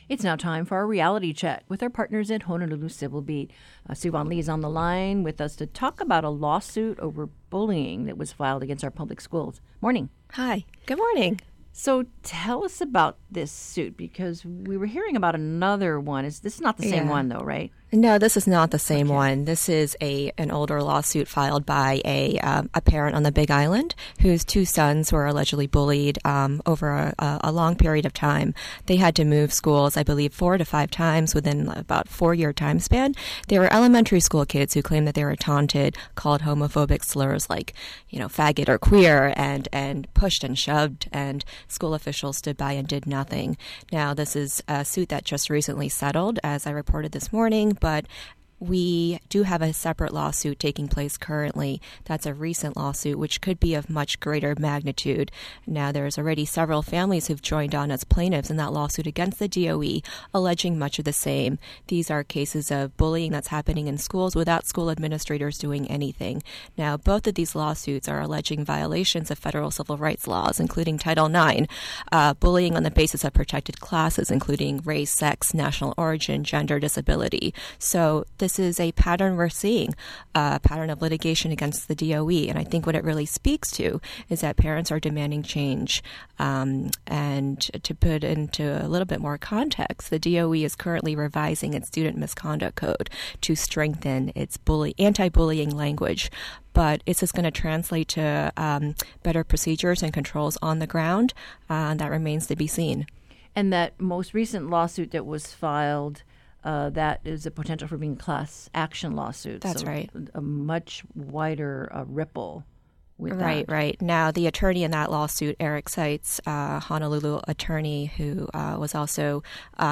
It's now time for our reality check with our partners at Honolulu Civil Beat. Suvon Lee is on the line with us to talk about a lawsuit over bullying that was filed against our public schools. Morning. Hi. Good morning. So tell us about this suit, because we were hearing about another one. This is not the same one, though, right? No, this is not the same one. This is an older lawsuit filed by a parent on the Big Island whose two sons were allegedly bullied over a long period of time. They had to move schools, I believe, 4 to 5 times within about 4-year time span. They were elementary school kids who claimed that they were taunted, called homophobic slurs like, faggot or queer, and pushed and shoved, and school officials stood by and did nothing. Now, this is a suit that just recently settled, as I reported this morning, but we do have a separate lawsuit taking place currently. That's a recent lawsuit, which could be of much greater magnitude. Now, there's already several families who've joined on as plaintiffs in that lawsuit against the DOE, alleging much of the same. These are cases of bullying that's happening in schools without school administrators doing anything. Now, both of these lawsuits are alleging violations of federal civil rights laws, including Title IX, bullying on the basis of protected classes, including race, sex, national origin, gender, disability. So this is a pattern we're seeing, a pattern of litigation against the DOE. And I think what it really speaks to is that parents are demanding change. And to put into a little bit more context, the DOE is currently revising its student misconduct code to strengthen its anti-bullying language. But is this going to translate to better procedures and controls on the ground? That remains to be seen. And that most recent lawsuit that was filed, that is a potential for being class action lawsuit. That's right. A much wider ripple with that. Right. Now, the attorney in that lawsuit, Eric Seitz, Honolulu attorney who was also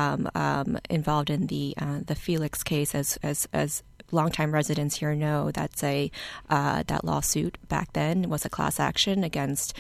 involved in the Felix case, as longtime residents here know, that's that lawsuit back then was a class action against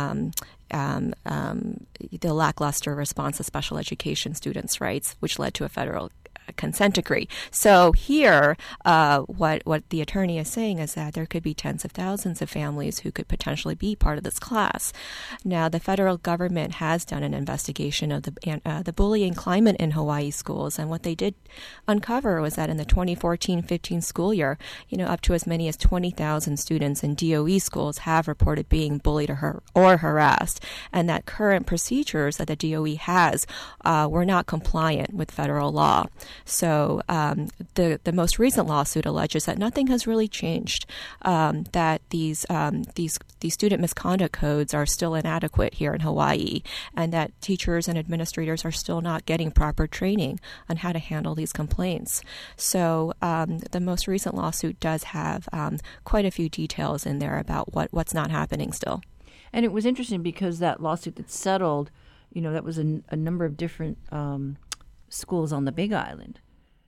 the lackluster response to special education students' rights, which led to a federal consent decree. So here, what the attorney is saying is that there could be tens of thousands of families who could potentially be part of this class. Now, the federal government has done an investigation of the bullying climate in Hawaii schools, and what they did uncover was that in the 2014-15 school year, up to as many as 20,000 students in DOE schools have reported being bullied or harassed, and that current procedures that the DOE has were not compliant with federal law. So the most recent lawsuit alleges that nothing has really changed, that these student misconduct codes are still inadequate here in Hawaii, and that teachers and administrators are still not getting proper training on how to handle these complaints. So the most recent lawsuit does have quite a few details in there about what's not happening still. And it was interesting because that lawsuit that settled, that was a number of different schools on the Big Island.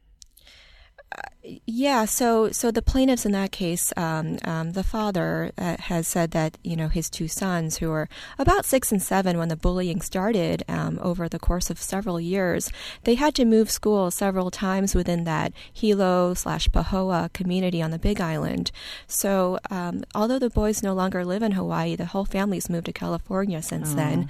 Yeah, so the plaintiffs in that case, the father has said that, his two sons, who were about 6 and 7 when the bullying started over the course of several years, they had to move schools several times within that Hilo/Pahoa community on the Big Island. So although the boys no longer live in Hawaii, the whole family's moved to California since then.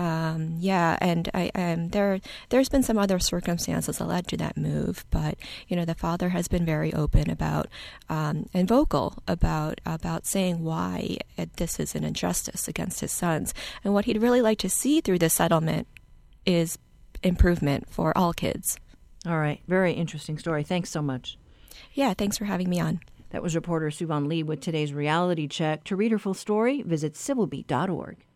And there's been some other circumstances that led to that move, but, the father has been very open about and vocal about saying why this is an injustice against his sons. And what he'd really like to see through this settlement is improvement for all kids. All right. Very interesting story. Thanks so much. Yeah, thanks for having me on. That was reporter Suvon Lee with today's reality check. To read her full story, visit civilbeat.org.